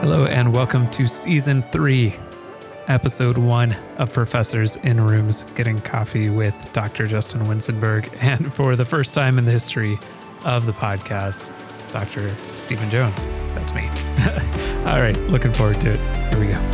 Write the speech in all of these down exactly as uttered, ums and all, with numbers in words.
Hello and welcome to season three, episode one of Professors in Rooms Getting Coffee with Doctor Justin Winsenberg. And for the first time in the history of the podcast, Doctor Stephen Jones. That's me. All right, looking forward to it. Here we go.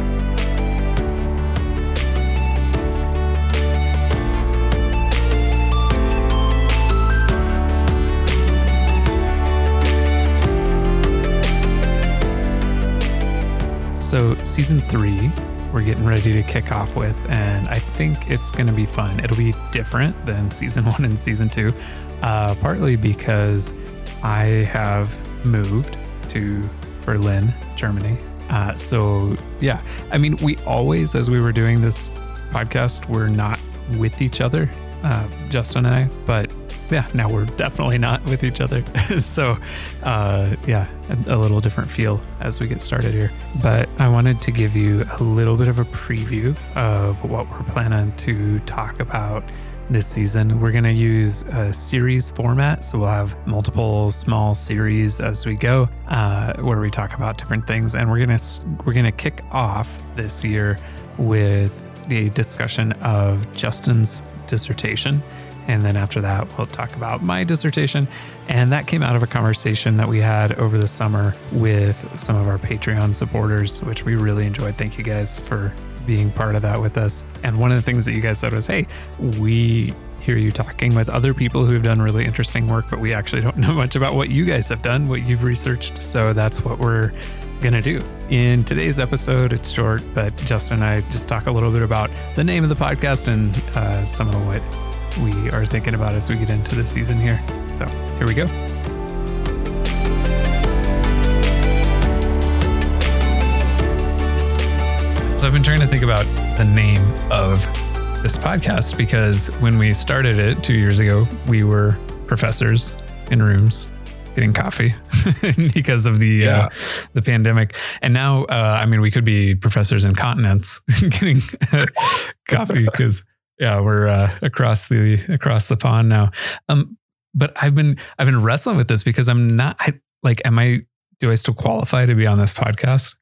So season three, we're getting ready to kick off with, and I think it's going to be fun. It'll be different than season one and season two, uh, partly because I have moved to Berlin, Germany. Uh, so yeah, I mean, we always, as we were doing this podcast, we're not with each other, uh, Justin and I, but yeah, now we're definitely not with each other. so uh, yeah, a, a little different feel as we get started here. But I wanted to give you a little bit of a preview of what we're planning to talk about this season. We're going to use a series format. So we'll have multiple small series as we go, uh, where we talk about different things. And we're going to, we're going to kick off this year with a discussion of Justin's dissertation. And then after that, we'll talk about my dissertation. And that came out of a conversation that we had over the summer with some of our Patreon supporters, which we really enjoyed. Thank you guys for being part of that with us. And one of the things that you guys said was, hey, we hear you talking with other people who have done really interesting work, but we actually don't know much about what you guys have done, what you've researched. So that's what we're going to do. In today's episode, it's short, but Justin and I just talk a little bit about the name of the podcast and uh, some of what we are thinking about as we get into the season here. So here we go. So I've been trying to think about the name of this podcast because when we started it two years ago, we were professors in rooms getting coffee because of the yeah. uh, the pandemic. And now, uh, I mean, we could be professors in continents getting coffee because yeah, we're uh, across the across the pond now. Um, but I've been I've been wrestling with this because I'm not I, like, am I? Do I still qualify to be on this podcast?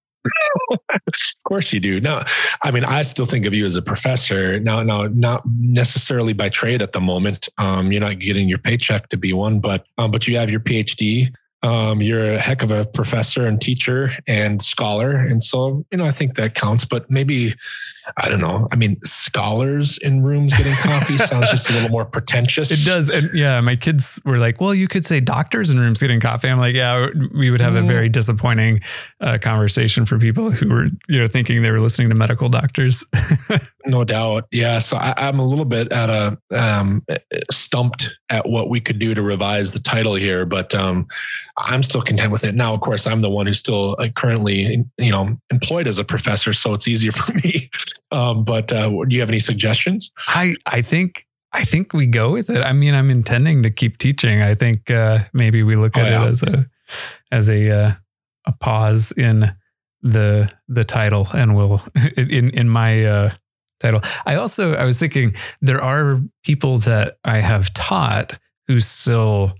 Of course you do. No, I mean, I still think of you as a professor. Now, now, not necessarily by trade at the moment. Um, you're not getting your paycheck to be one, but um, but you have your P H D. Um, you're a heck of a professor and teacher and scholar. And so, you know, I think that counts, but maybe, I don't know. I mean, scholars in rooms getting coffee sounds just a little more pretentious. It does. And yeah, my kids were like, well, you could say doctors in rooms getting coffee. I'm like, yeah, we would have mm. a very disappointing uh, conversation for people who were, you know, thinking they were listening to medical doctors. No doubt. Yeah. So I, I'm a little bit at a um, stumped at what we could do to revise the title here, but um, I'm still content with it. Now, of course, I'm the one who's still uh, currently, you know, employed as a professor, so it's easier for me. Um, but uh, do you have any suggestions? I, I think I think we go with it. I mean, I'm intending to keep teaching. I think uh, maybe we look at oh, yeah. it as a as a uh, a pause in the the title, and we'll in in my uh, title. I also I was thinking there are people that I have taught who still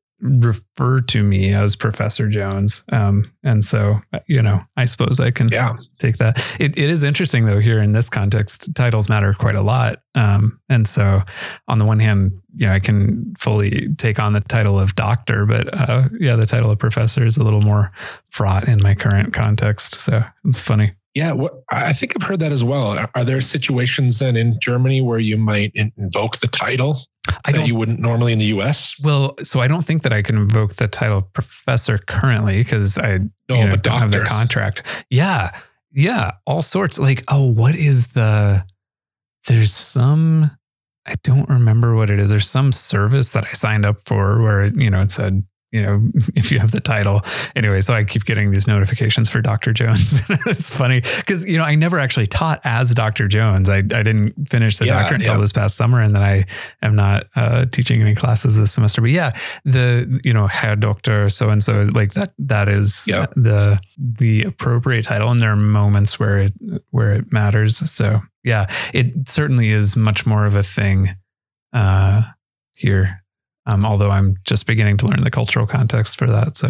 refer to me as Professor Jones. Um, and so, you know, I suppose I can yeah. take that. It, it is interesting though, here in this context, titles matter quite a lot. Um, and so on the one hand, you know, I can fully take on the title of doctor, but uh, yeah, the title of professor is a little more fraught in my current context. So it's funny. Yeah, well, I think I've heard that as well. Are there situations then in Germany where you might invoke the title I that you wouldn't normally in the U S? Well, so I don't think that I can invoke the title of professor currently because I no, you know, but don't have the contract. Yeah, yeah, all sorts. Like, oh, what is the? There's some. I don't remember what it is. There's some service that I signed up for where you know it said, you know, if you have the title. Anyway, so I keep getting these notifications for Doctor Jones. It's funny because, you know, I never actually taught as Doctor Jones. I, I didn't finish the yeah, doctorate until yeah. this past summer. And then I am not uh, teaching any classes this semester. But yeah, the, you know, Herr Doctor so-and-so, like that, that is yeah. the, the appropriate title. And there are moments where it, where it matters. So yeah, it certainly is much more of a thing uh, here. Um, although I'm just beginning to learn the cultural context for that. So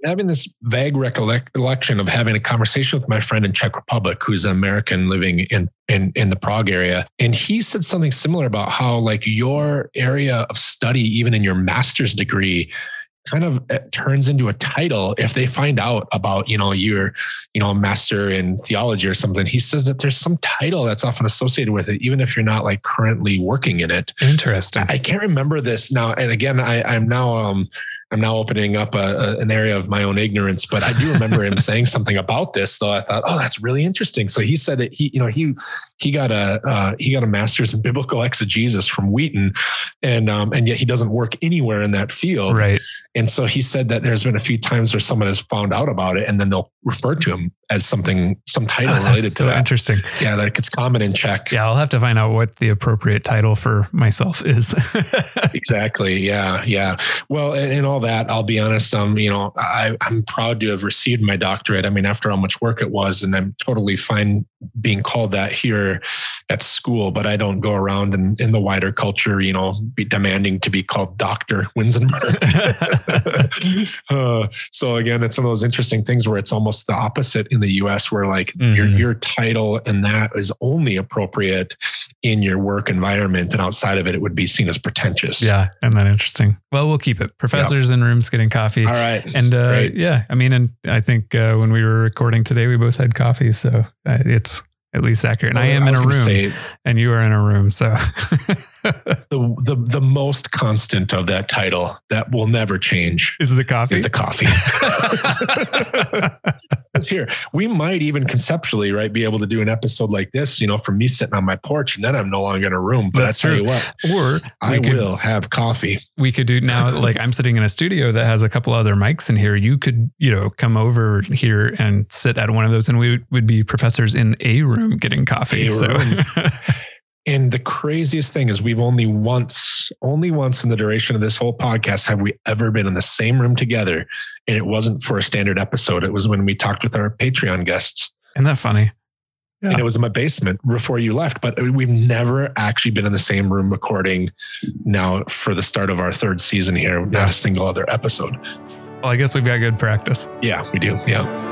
having this vague recollection of having a conversation with my friend in Czech Republic, who's an American living in, in, in the Prague area. And he said something similar about how like your area of study, even in your master's degree, kind of turns into a title if they find out about, you know, you're, you know, a master in theology or something. He says that there's some title that's often associated with it, even if you're not like currently working in it. Interesting. I, I can't remember this now. And again, I, I'm now, um, I'm now opening up a, a, an area of my own ignorance, but I do remember him saying something about this, though. I thought, oh, that's really interesting. So he said that he, you know, he, he got a, uh, he got a master's in biblical exegesis from Wheaton, and, um, and yet he doesn't work anywhere in that field. Right. And so he said that there's been a few times where someone has found out about it and then they'll refer to him as something, some title oh, related so to that. Interesting. Yeah. Like it's common in Czech. Yeah. I'll have to find out what the appropriate title for myself is. Exactly. Yeah. Yeah. Well, and, and all that, I'll be honest. Um, you know, I, I'm proud to have received my doctorate. I mean, after how much work it was, and I'm totally fine being called that here at school, but I don't go around in, in the wider culture, you know, be demanding to be called Doctor Winzenberg. uh, so again, it's one of those interesting things where it's almost the opposite in the U S, where like mm-hmm. your, your title and that is only appropriate in your work environment, and outside of it, it would be seen as pretentious. Yeah. Isn't that interesting? Well, we'll keep it. Professors yep. in rooms getting coffee. All right. And uh, yeah, I mean, and I think uh, when we were recording today, we both had coffee. So uh, it's at least accurate. And well, I am I in a room say, and you are in a room. So the, the, the most constant of that title that will never change is the coffee. Is the coffee. It's here. We might even conceptually, right, be able to do an episode like this, you know, from me sitting on my porch, and then I'm no longer in a room. But That's I tell true. you what, or I could, will have coffee. We could do now, like I'm sitting in a studio that has a couple other mics in here. You could, you know, come over here and sit at one of those, and we would, would be professors in a room getting coffee. A so. room. And the craziest thing is we've only once, only once in the duration of this whole podcast have we ever been in the same room together. And it wasn't for a standard episode. It was when we talked with our Patreon guests. Isn't that funny? Yeah. And it was in my basement before you left, but we've never actually been in the same room recording now for the start of our third season here. Not yeah. a single other episode. Well, I guess we've got good practice. Yeah, we do. Yeah.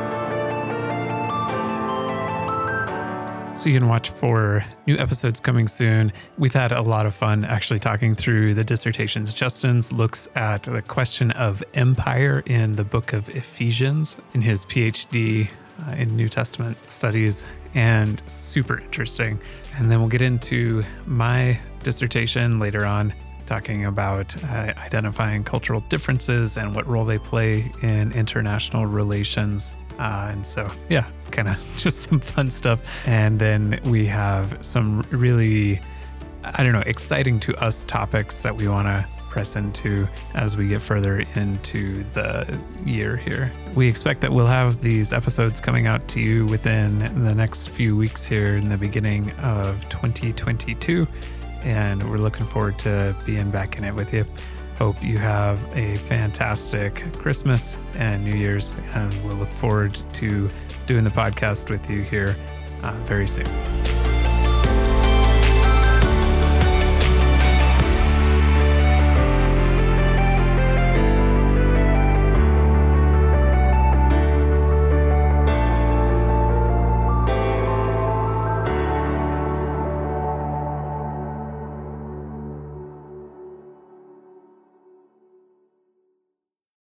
So you can watch for new episodes coming soon. We've had a lot of fun actually talking through the dissertations. Justin's looks at the question of empire in the book of Ephesians in his PhD uh, in New Testament studies, and super interesting. And then we'll get into my dissertation later on, talking about uh, identifying cultural differences and what role they play in international relations. Uh, and so, yeah, kind of just some fun stuff. And then we have some really, I don't know, exciting to us topics that we want to press into as we get further into the year here. We expect that we'll have these episodes coming out to you within the next few weeks here in the beginning of twenty twenty-two. And we're looking forward to being back in it with you. Hope you have a fantastic Christmas and New Year's, and we'll look forward to doing the podcast with you here uh, very soon.